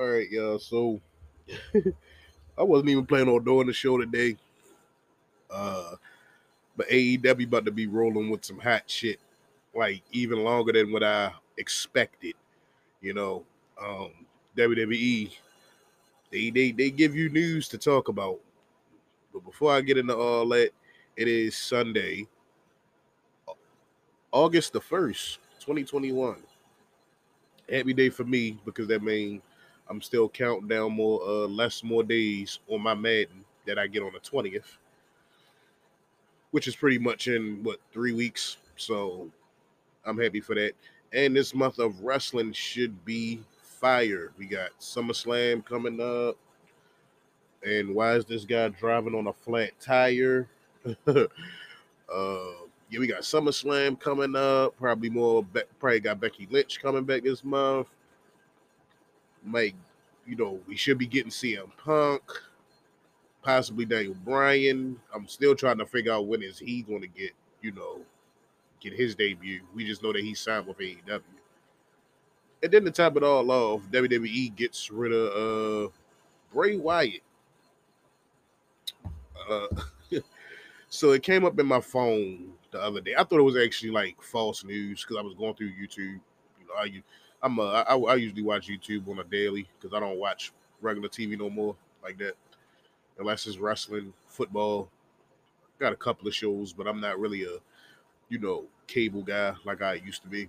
All right, y'all. So I wasn't even planning on doing the show today. Uh, but AEW about to be rolling with some hot shit, like even longer than what I expected. You know, WWE they give you news to talk about. But before I get into all that, it is Sunday, August the 1st, 2021. Happy day for me because that means I'm still counting down less more days on my Madden that I get on the 20th, which is pretty much in 3 weeks. So I'm happy for that. And this month of wrestling should be fire. We got SummerSlam coming up. And why is this guy driving on a flat tire? Yeah, we got SummerSlam coming up. Probably more. Probably got Becky Lynch coming back this month. Like, we should be getting CM Punk, possibly Daniel Bryan. I'm still trying to figure out when is he going to you know, get his debut. We just know that he signed with AEW. And then to top it all off, WWE gets rid of Bray Wyatt. Uh, so it came up in my phone the other day. I thought it was actually like false news because I was going through YouTube. You know, I usually watch YouTube on a daily because I don't watch regular TV no more like that unless it's wrestling, football. Got a couple of shows, but I'm not really a cable guy like I used to be.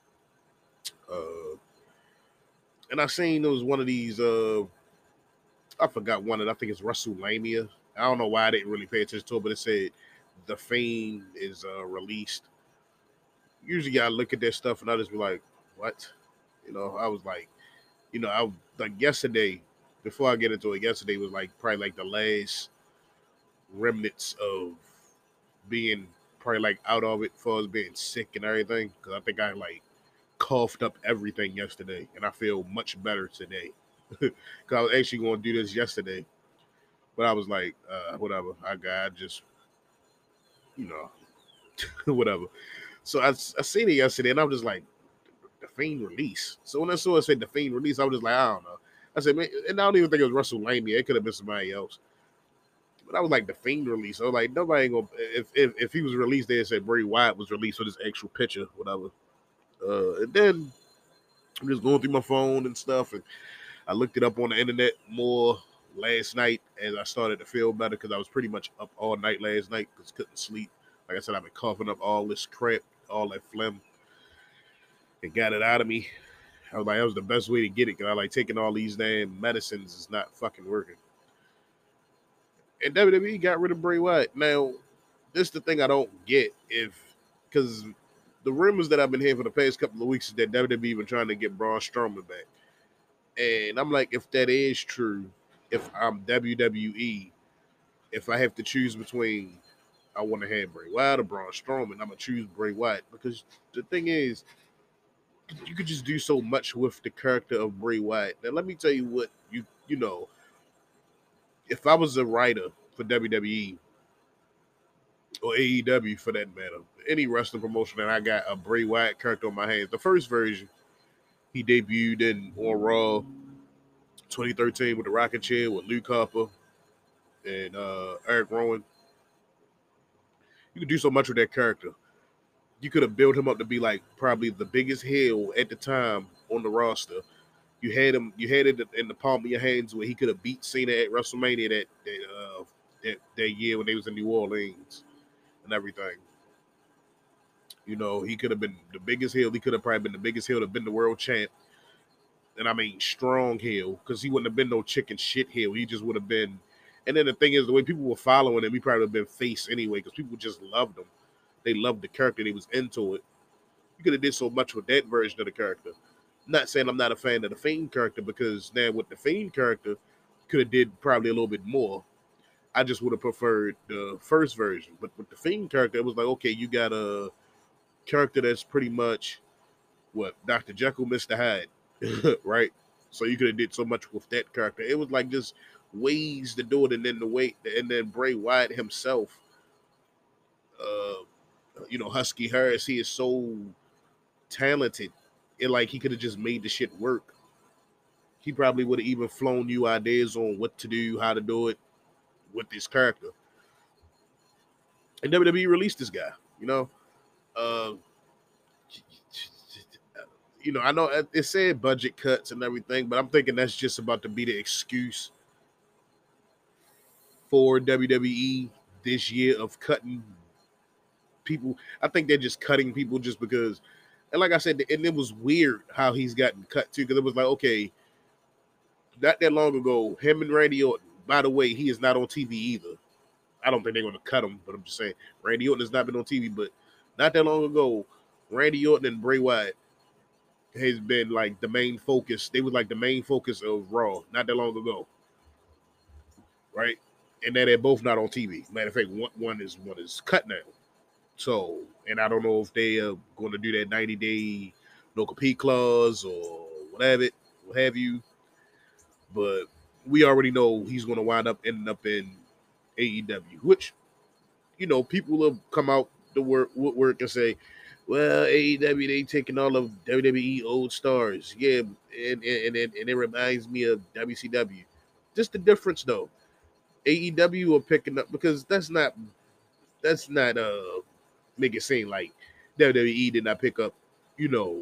Uh, and I seen there was one of these. I forgot one of. I think it's WrestleMania. I don't know why I didn't really pay attention to it, but it said the Fiend is released. Usually, I look at that stuff and I just be like, "What?" I was like, I like yesterday. Before I get into it, yesterday was like probably like the last remnants of being probably like out of it for us being sick and everything. Because I think I like coughed up everything yesterday, and I feel much better today. Because I was actually going to do this yesterday, but I was like, whatever. I just you know whatever. So I seen it yesterday, and I was just like, the Fiend release. So when I saw it said the Fiend release, I was just like, I don't know. I said, man, and I don't even think it was WrestleMania. It could have been somebody else. But I was like, the Fiend release. I was like, nobody ain't gonna. If he was released, they said Bray Wyatt was released with his actual picture, whatever. And then I'm just going through my phone and stuff, and I looked it up on the internet more last night as I started to feel better because I was pretty much up all night last night because couldn't sleep. Like I said, I've been coughing up all this crap, all that phlegm, and got it out of me. I was like, that was the best way to get it because I like taking all these damn medicines is not fucking working. And WWE got rid of Bray Wyatt. Now, this is the thing I don't get because the rumors that I've been hearing for the past couple of weeks is that WWE been trying to get Braun Strowman back. And I'm like, if that is true, if I'm WWE, if I have to choose between I want to have Bray Wyatt or Braun Strowman, I'm gonna choose Bray Wyatt because the thing is, you could just do so much with the character of Bray Wyatt. Now, let me tell you what if I was a writer for WWE or AEW for that matter, any wrestling promotion that I got a Bray Wyatt character on my hands, the first version he debuted in on Raw 2013 with the Rocket Chair with Luke Harper and Eric Rowan. You could do so much with that character. You could have built him up to be like probably the biggest heel at the time on the roster. You had it in the palm of your hands where he could have beat Cena at WrestleMania that year when they was in New Orleans and everything. He could have been the biggest heel. He could have probably been the biggest heel to have been the world champ. And I mean strong heel because he wouldn't have been no chicken shit heel. He just would have been. And then the thing is, the way people were following him, he probably would have been face anyway because people just loved him. They loved the character. They was into it. You could have did so much with that version of the character. I'm not saying I'm not a fan of the Fiend character because now with the Fiend character, could have did probably a little bit more. I just would have preferred the first version. But with the Fiend character, it was like, okay, you got a character that's pretty much what Dr. Jekyll, Mr. Hyde, right? So you could have did so much with that character. It was like just ways to do it, and then and then Bray Wyatt himself, uh, Husky Harris, he is so talented. It like he could have just made the shit work. he probably would have even flown you ideas on what to do, how to do it with this character. And WWE released this guy. You know, uh, I know it said budget cuts and everything, but I'm thinking that's just about to be the excuse for WWE this year of cutting people. I think they're just cutting people just because. And like I said, and it was weird how he's gotten cut too, because it was like, okay, not that long ago, him and Randy Orton. By the way, he is not on TV either. I don't think they're going to cut him, but I'm just saying Randy Orton has not been on TV. But not that long ago, Randy Orton and Bray Wyatt has been like the main focus. They was like the main focus of Raw not that long ago, right? And then they're both not on TV. Matter of fact, one is cut now. So, and I don't know if they are going to do that 90-day no compete clause or whatever, what have you. But we already know he's going to wind up ending up in AEW, which people will come out the work and say, well, AEW, they taking all of WWE old stars. Yeah, and it reminds me of WCW. Just the difference though. AEW are picking up because that's not make it seem like WWE did not pick up, you know,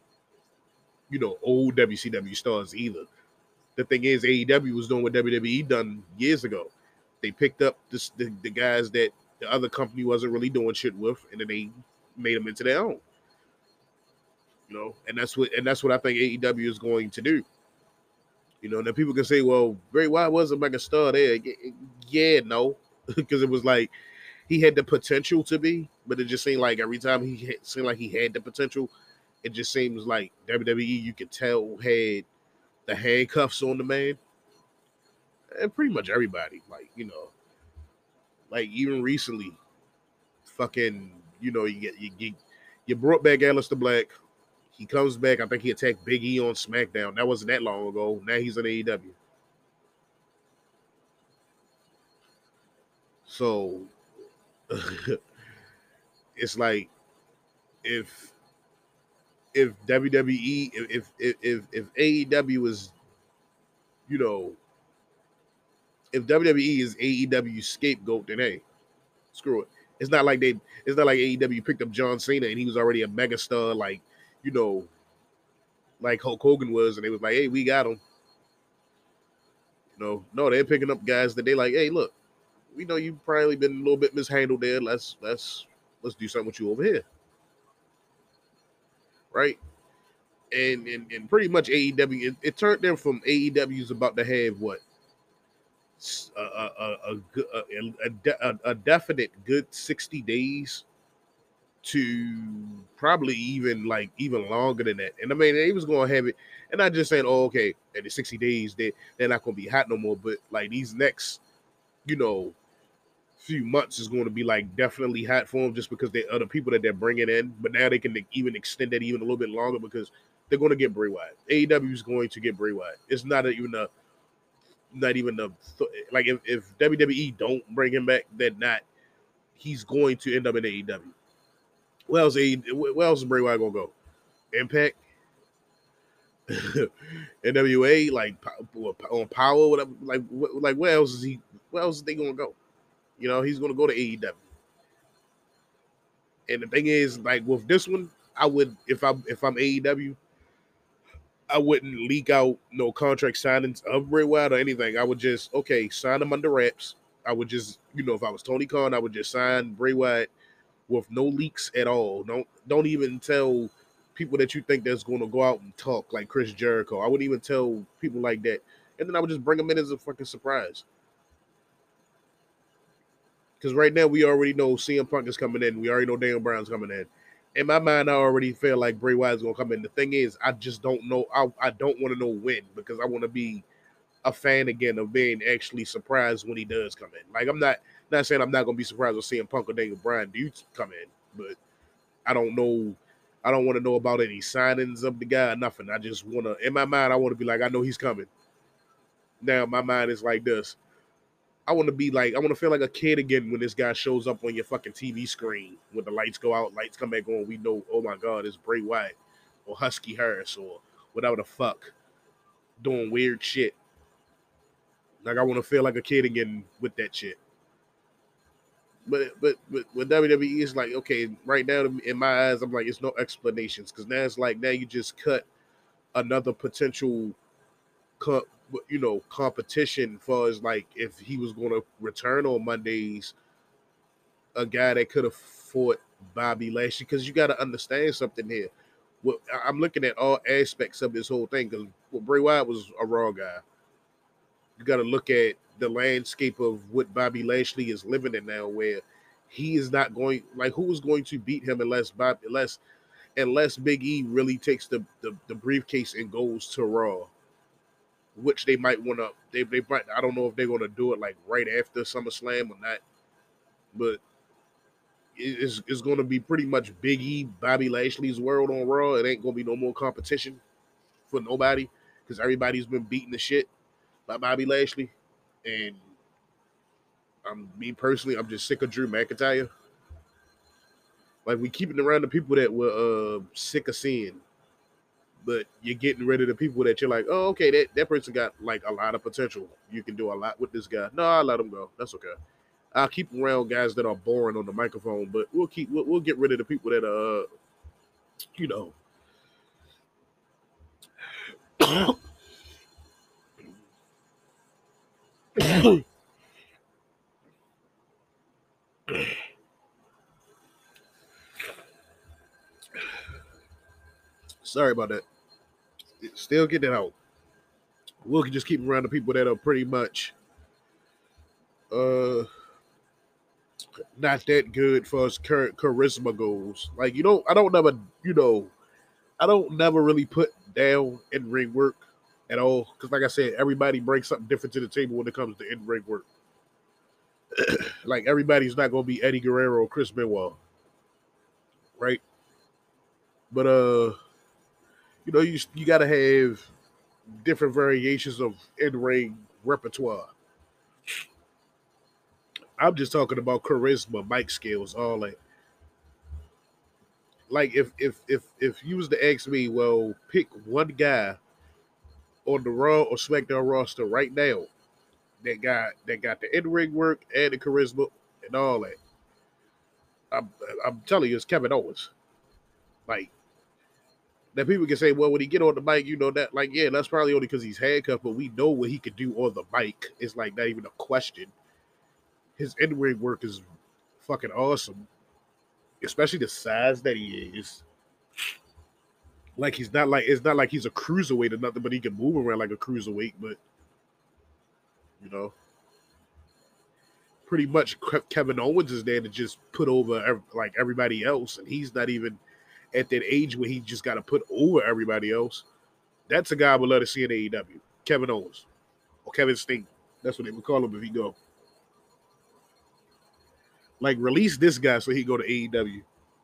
old WCW stars either. The thing is AEW was doing what WWE done years ago. They picked up the guys that the other company wasn't really doing shit with, and then they made them into their own. And that's what I think AEW is going to do. And then people can say, "Well, Bray Wyatt was a mega star there." Yeah, no, because it was like he had the potential to be, but it just seemed like every time seemed like he had the potential, it just seems like WWE you could tell had the handcuffs on the man, and pretty much everybody, like even recently, fucking, you brought back Aleister Black. He comes back. I think he attacked Big E on SmackDown. That wasn't that long ago. Now he's in AEW. So it's like if WWE if AEW is you know if WWE is AEW's scapegoat, then hey, screw it. It's not like AEW picked up John Cena and he was already a megastar you know like Hulk Hogan was, and they was like, hey, we got him. No, they're picking up guys that they like. Hey, look, we know you've probably been a little bit mishandled there. Let's do something with you over here, right? And pretty much AEW, it turned them from AEW's about to have what a definite good 60 days to probably even longer than that. And I mean, they was gonna have it, and not just saying, oh, okay, in the 60 days they're not gonna be hot no more, but like these next, you know, few months is going to be like definitely hot for them just because they are the people that they're bringing in. But now they can even extend that even a little bit longer because they're going to get Bray Wyatt. AEW is going to get Bray Wyatt. It's not even like if WWE don't bring him back, then not he's going to end up in AEW. Where else is Bray Wyatt gonna go? Impact, NWA, like on Power, whatever. Like where else is he? Where else is they gonna go? He's gonna go to AEW. And the thing is, like with this one, I would if I'm AEW, I wouldn't leak out no contract signings of Bray Wyatt or anything. I would just sign them under wraps. I would just if I was Tony Khan, I would just sign Bray Wyatt with no leaks at all. Don't even tell people that you think that's going to go out and talk like Chris Jericho. I wouldn't even tell people like that. And then I would just bring them in as a fucking surprise. Because right now we already know CM Punk is coming in. We already know Daniel Bryan's coming in. In my mind, I already feel like Bray Wyatt's gonna come in. The thing is, I just don't know. I don't want to know when because I want to be a fan again of being actually surprised when he does come in. Like I'm not saying I'm not gonna be surprised with CM Punk or Daniel Bryan do come in, but I don't know. I don't want to know about any signings of the guy or nothing. I just want to, in my mind, I want to be like, I know he's coming. Now my mind is like this. I want to feel like a kid again when this guy shows up on your fucking TV screen when the lights go out, lights come back on. We know, oh my God, it's Bray Wyatt or Husky Harris or whatever the fuck. doing weird shit. Like I want to feel like a kid again with that shit. But with WWE, it's like okay, right now in my eyes, I'm like it's no explanations because now it's like now you just cut another potential, competition for as like if he was going to return on Mondays, a guy that could have fought Bobby Lashley because you got to understand something here. Well, I'm looking at all aspects of this whole thing because Bray Wyatt was a Raw guy. You got to look at the landscape of what Bobby Lashley is living in now, where he is not going like who is going to beat him unless Big E really takes the briefcase and goes to Raw, which they might want to. They might. I don't know if they're going to do it like right after SummerSlam or not, but it's going to be pretty much Big E, Bobby Lashley's world on Raw. It ain't going to be no more competition for nobody because everybody's been beating the shit by Bobby Lashley, and me personally, I'm just sick of Drew McIntyre. Like we keeping around the people that we're sick of seeing, but you're getting rid of the people that you're like, oh, okay, that person got like a lot of potential. You can do a lot with this guy. No, I'll let him go. That's okay. I'll keep around guys that are boring on the microphone, but we'll get rid of the people that are, you know. Sorry about that. Still getting it out. We'll just keep around the people that are pretty much uh not that good for as current charisma goes. Like I don't never really put down in ring work at all because, like I said, everybody brings something different to the table when it comes to in ring work. Like everybody's not gonna be Eddie Guerrero or Chris Benoit, right? But you got to have different variations of in ring repertoire. I'm just talking about charisma, mic skills, all that. Like if you was to ask me, well, pick one guy on the Raw or SmackDown roster right now that got the in ring work and the charisma and all that. I'm I'm telling you, it's Kevin Owens. Like that, people can say, well, when he get on the mic, that, like, yeah, that's probably only because he's handcuffed, but we know what he could do on the mic. It's like not even a question. His in ring work is fucking awesome, especially the size that he is. Like he's not like it's not like he's a cruiserweight or nothing, but he can move around like a cruiserweight. But you know, pretty much Kevin Owens is there to just put over like everybody else, and he's not even at that age where he just got to put over everybody else. That's a guy I would love to see in AEW. Kevin Owens or Kevin Steen. That's what they would call him if he go. Like release this guy so he go to AEW.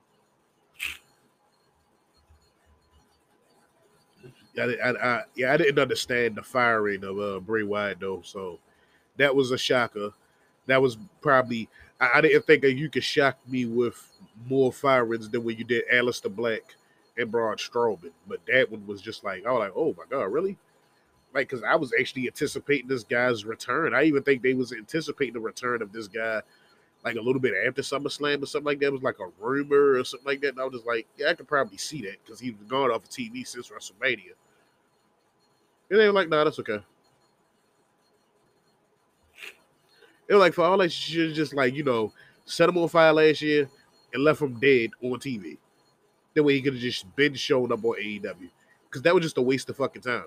I didn't understand the firing of Bray Wyatt though, so that was a shocker. That was probably I didn't think that you could shock me with more firings than when you did Aleister Black and Braun Strowman, but that one was just like I was like, oh my god, really? Like, because I was actually anticipating this guy's return. I even think they was anticipating the return of this guy like a little bit after SummerSlam or something like that. It was like a rumor or something like that. And I was just like, yeah, I could probably see that because he was gone off of TV since WrestleMania. And they were like, nah, that's okay. It was like for all that shit, just like, set him on fire last year and left him dead on TV. That way he could have just been showing up on AEW. Because that was just a waste of fucking time.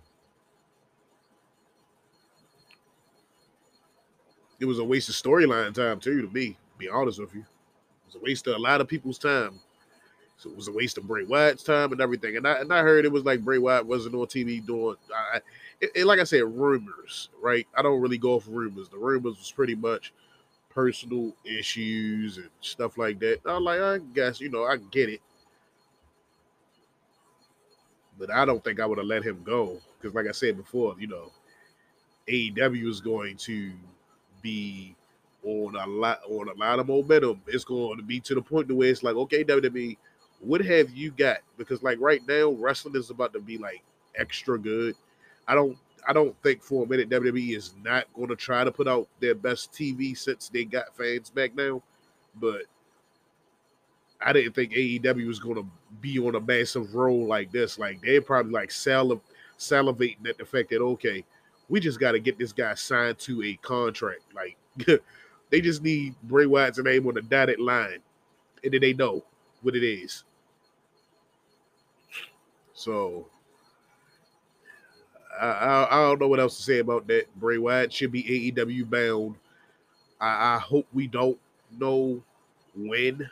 It was a waste of storyline time too, to be honest with you. It was a waste of a lot of people's time. So it was a waste of Bray Wyatt's time and everything. And I heard it was like Bray Wyatt wasn't on TV doing. Like I said, rumors, right? I don't really go off rumors. The rumors was pretty much personal issues and stuff like that. I'm like, I guess I get it, but I don't think I would have let him go because, like I said before, AEW is going to be on a lot of momentum. It's going to be to the point where it's like, okay, WWE, what have you got? Because like right now, wrestling is about to be like extra good. I don't I don't think for a minute WWE is not going to try to put out their best TV since they got fans back now, but I didn't think AEW was going to be on a massive roll like this. Like they're probably like salivating at the fact that okay, we just got to get this guy signed to a contract. Like they just need Bray Wyatt's name on the dotted line, and then they know what it is. So I don't know what else to say about that. Bray Wyatt should be AEW bound. I hope we don't know when,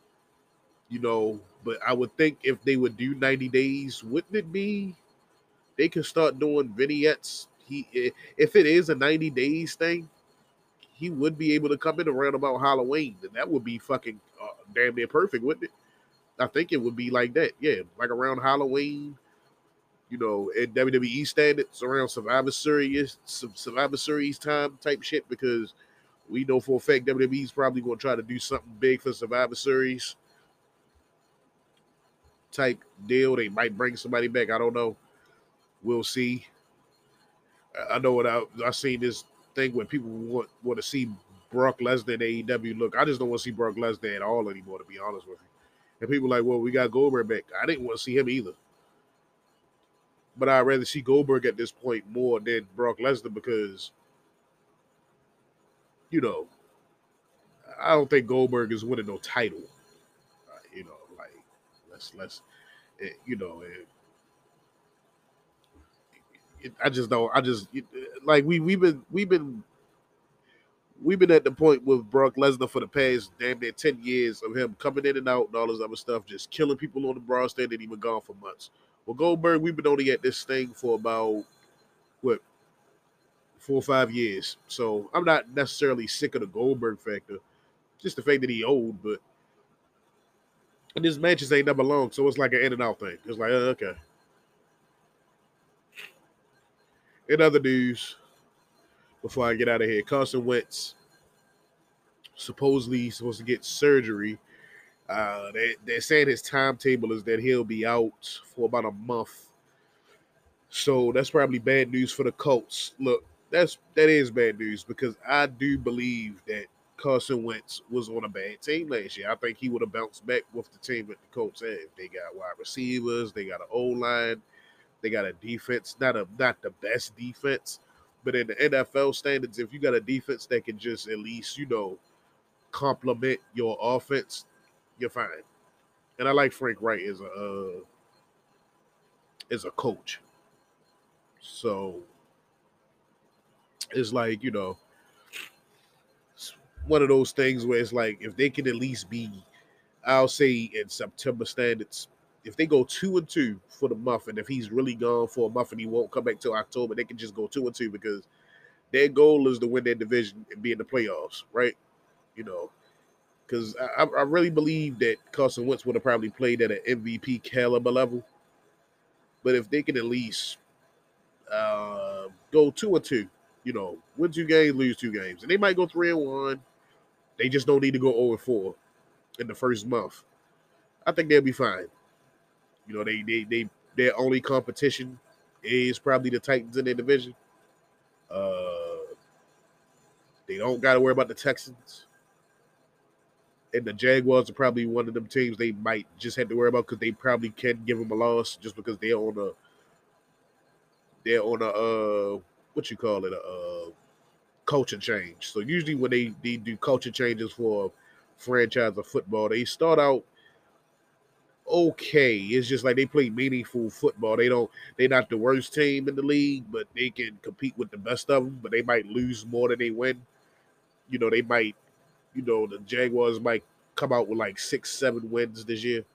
but I would think if they would do 90 days, wouldn't it be they could start doing vignettes? If it is a 90 days thing, he would be able to come in around about Halloween, and that would be fucking damn near perfect, wouldn't it? I think it would be like that, yeah, like around Halloween, in WWE standards, around Survivor Series time type shit, because we know for a fact WWE's probably going to try to do something big for Survivor Series type deal. They might bring somebody back. I don't know. We'll see. I know what I seen this thing where people want to see Brock Lesnar in AEW. Look, I just don't want to see Brock Lesnar at all anymore, to be honest with you. And people are like, well, we got Goldberg back. I didn't want to see him either. But I'd rather see Goldberg at this point more than Brock Lesnar because, you know, I don't think Goldberg is winning no title. Like let's you know, I just don't. Like we've been at the point with Brock Lesnar for the past damn near 10 years of him coming in and out and all this other stuff, just killing people on the broad stand and even gone for months. Well, Goldberg, we've been only at this thing for about what 4 or 5 years. So I'm not necessarily sick of the Goldberg factor, just the fact that he old, but and his matches ain't never long, so it's like an in and out thing. It's like okay. In other news, before I get out of here, Carson Wentz supposedly supposed to get surgery. They're saying his timetable is that he'll be out for about a month. So that's probably bad news for the Colts. Look, that is bad news because I do believe that Carson Wentz was on a bad team last year. I think he would have bounced back with the team that the Colts have. They got wide receivers, they got an O line, they got a defense, not the best defense, but in the NFL standards, if you got a defense that can just at least complement your offense, you're fine. And I like Frank Wright as a coach. So it's like it's one of those things where it's like if they can at least be, I'll say in September standards, if they go 2-2 for the month, and if he's really gone for a month and he won't come back till October, they can just go 2-2 because their goal is to win their division and be in the playoffs, right? You know, because I really believe that Carson Wentz would have probably played at an MVP caliber level. But if they can at least go 2-2, win 2 games, lose 2 games, and they might go 3-1. They just don't need to go 0-4 in the first month. I think they'll be fine. Their only competition is probably the Titans in their division. Uh, they don't got to worry about the Texans. And the Jaguars are probably one of them teams they might just have to worry about because they probably can give them a loss just because they're on a what you call it a culture change. So usually when they do culture changes for a franchise of football, they start out okay. It's just like they play meaningful football. They're not the worst team in the league, but they can compete with the best of them. But they might lose more than they win. They might. The Jaguars might come out with like 6, 7 wins this year.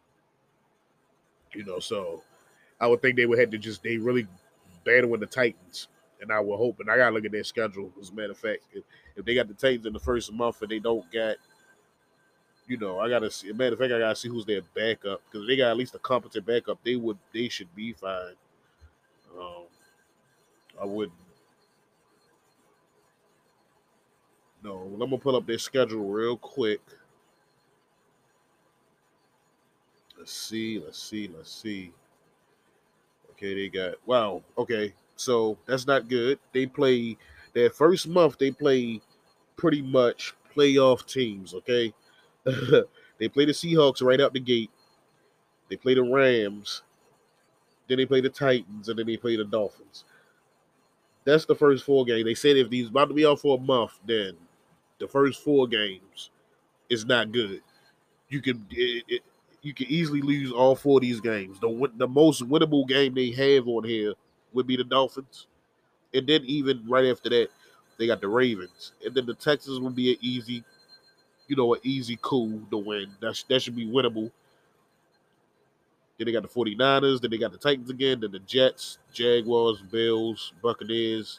So I would think they would have to they really battle with the Titans. And I will hope, and I gotta look at their schedule. As a matter of fact, if they got the Titans in the first month and they don't get, I gotta see. As a matter of fact, I gotta see who's their backup because they got at least a competent backup. They should be fine. Um, I wouldn't. No, I'm gonna pull up their schedule real quick. Let's see. Okay, they got wow. Okay, So that's not good. They play their first month. They play pretty much playoff teams. Okay, they play the Seahawks right out the gate. They play the Rams. Then they play the Titans, and then they play the Dolphins. That's the first four games. They said if these about to be out for a month, then the first four games is not good. You can easily lose all four of these games. The most winnable game they have on here would be the Dolphins, and then even right after that, they got the Ravens, and then the Texans would be an easy cool to win. That should be winnable. Then they got the 49ers, then they got the Titans again, then the Jets, Jaguars, Bills, Buccaneers,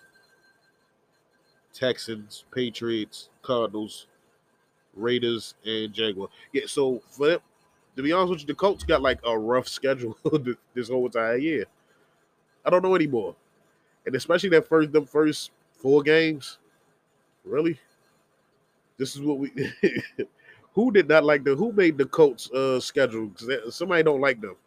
Texans, Patriots, Cardinals, Raiders, and Jaguars. Yeah, so for them, to be honest with you, the Colts got like a rough schedule this whole entire year. I don't know anymore, and especially the first four games. Really, this is what we. Who did not like the? Who made the Colts schedule? Because somebody don't like them.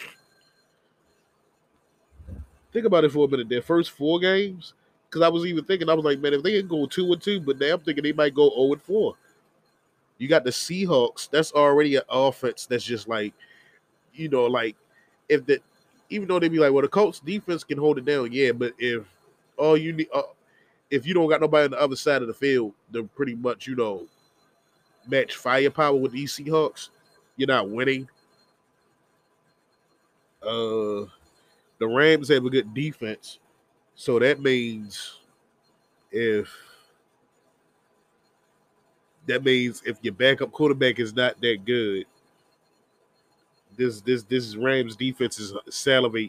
Think about it for a minute. Their first four games, because I was even thinking, I was like, man, if they can go 2-2, but now I'm thinking they might go 0-4. You got the Seahawks. That's already an offense that's just like, like if the even though they be like, well, the Colts defense can hold it down, yeah, but all you need, if you don't got nobody on the other side of the field, to pretty much match firepower with these Seahawks, you're not winning. Uh, the Rams have a good defense, so if that means if your backup quarterback is not that good, this Rams defense is salivating.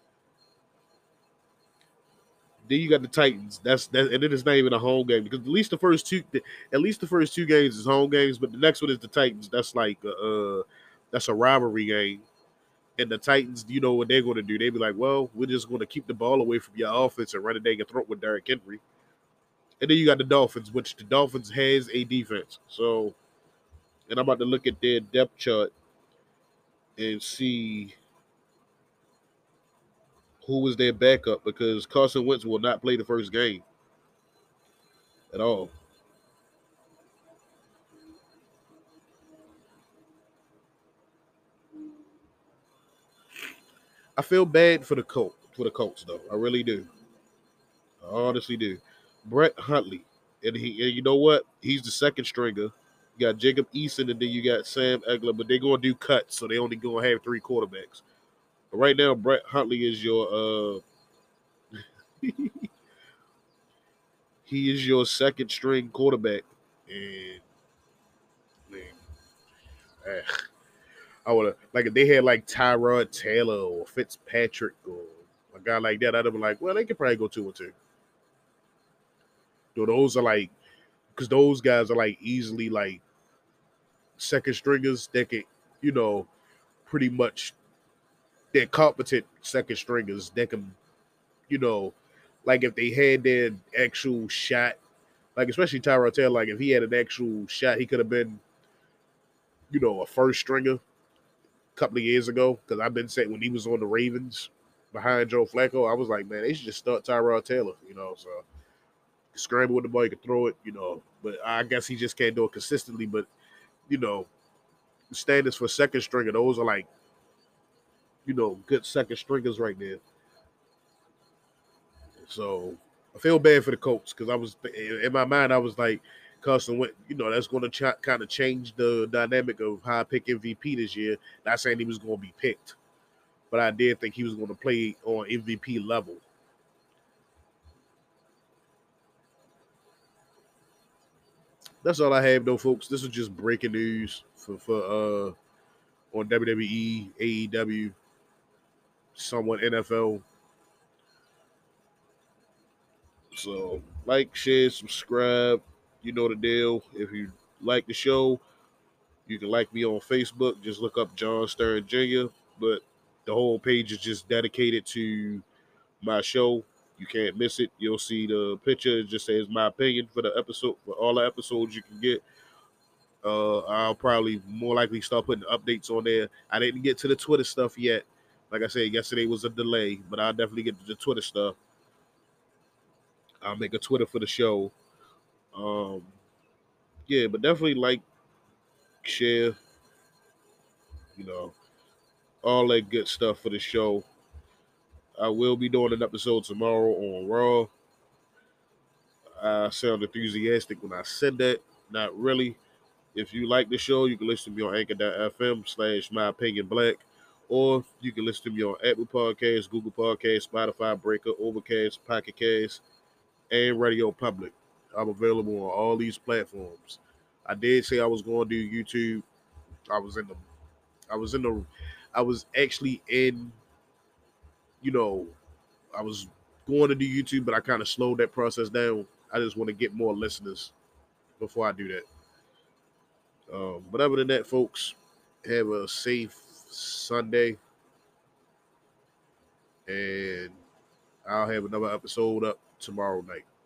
Then you got the Titans. And then it's not even a home game because at least the first two games is home games, but the next one is the Titans. That's a rivalry game. And the Titans, you know what they're going to do? They be like, well, we're just going to keep the ball away from your offense and run it down your throat with Derrick Henry. And then you got the Dolphins, which the Dolphins has a defense. So, and I'm about to look at their depth chart and see who was their backup because Carson Wentz will not play the first game at all. I feel bad for the Colts though. I really do. I honestly do. Brett Huntley, and you know what? He's the second stringer. You got Jacob Eason, and then you got Sam Egler, but they're gonna do cuts, so they only gonna have three quarterbacks. But right now, Brett Huntley is your he is your second string quarterback, and man, eh, I would have like if they had like Tyrod Taylor or Fitzpatrick or a guy like that, I'd have been like, well, they could probably go 2-2. So those are like because those guys are like easily like second stringers that can, you know, pretty much they're competent second stringers that can, you know, like if they had their actual shot, like especially Tyrod Taylor, like if he had an actual shot, he could have been, a first stringer a couple of years ago. Because I've been saying when he was on the Ravens behind Joe Flacco, I was like, man, they should just start Tyrod Taylor, so scramble with the ball, you can throw it. But I guess he just can't do it consistently. But you know, standards for second stringer, those are like good second stringers right there. So I feel bad for the Colts because I was in my mind I was like, Carson Wentz, that's going to kind of change the dynamic of how I pick MVP this year. Not saying he was going to be picked, but I did think he was going to play on MVP level. That's all I have though, folks. This is just breaking news for on WWE, AEW, somewhat NFL. So like, share, subscribe. You know the deal. If you like the show, you can like me on Facebook. Just look up John Stern Jr. But the whole page is just dedicated to my show. You can't miss it. You'll see the picture. It just says my opinion for the episode. For all the episodes you can get. I'll probably more likely start putting updates on there. I didn't get to the Twitter stuff yet. Like I said, yesterday was a delay, but I'll definitely get to the Twitter stuff. I'll make a Twitter for the show. Um, yeah, but definitely like, share, you know, all that good stuff for the show. I will be doing an episode tomorrow on Raw. I sound enthusiastic when I said that. Not really. If you like the show, you can listen to me on anchor.fm/ my opinion black. Or you can listen to me on Apple Podcasts, Google Podcasts, Spotify, Breaker, Overcast, Pocket Cast, and Radio Public. I'm available on all these platforms. I did say I was going to do YouTube. I was in the I was in the I was actually in, you know, I was going to do YouTube, but I kind of slowed that process down. I just want to get more listeners before I do that. But other than that, folks, have a safe Sunday, and I'll have another episode up tomorrow night.